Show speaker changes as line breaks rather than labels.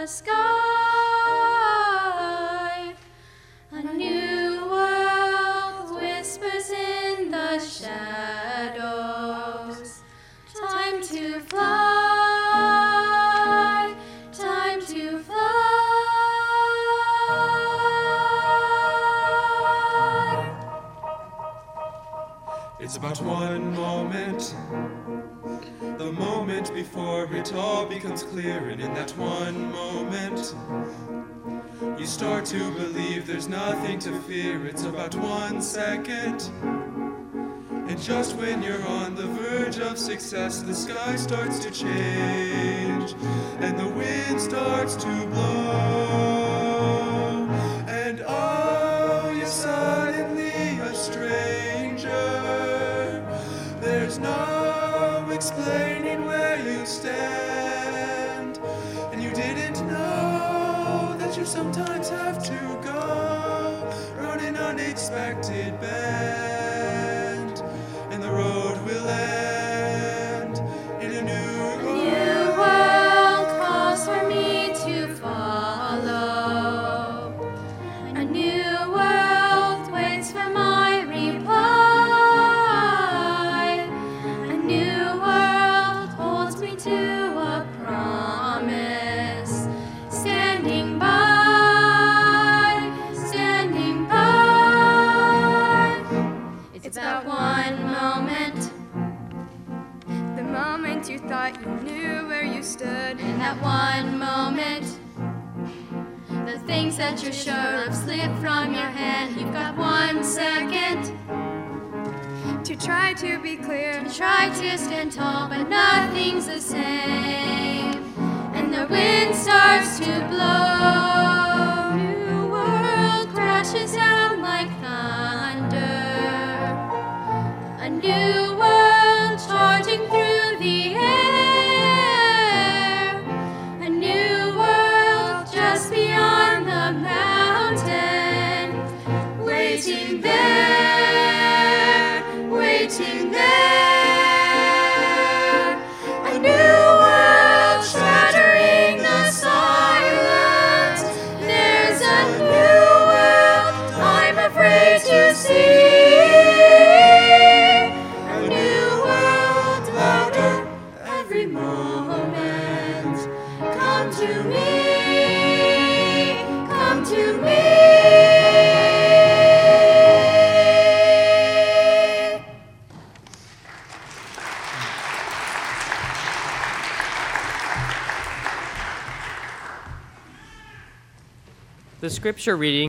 the sky. A new world whispers in the shadows. Time to fly, time to fly.
It's about one moment, the moment before it all becomes clear, and in that one moment, you start to believe there's nothing to fear. It's about 1 second, and just when you're on the verge of success, the sky starts to change, and the wind starts to blow, and oh, you're suddenly a stranger. There's no explaining where you stand, and you didn't know that you sometimes have to go round an unexpected bend, and the road will end in a new world.
A new world calls for me to follow. A new world waits for my reply. A new world holds me to a promise. Standing by, standing by. It's about one moment.
The moment you thought you knew where you stood.
In that one moment, the things that you're sure of slip from your hand. You've got 1 second
To try to be clear.
to try to stand tall, but nothing's the same. And the wind starts to blow. New world crashes down like thunder. A new world charging through the air. A new world just beyond the mountain. Waiting there, waiting there. A new world shattering the silence. There's a new world I'm afraid to see. A new world louder every moment. Come to me, come to me.
The scripture reading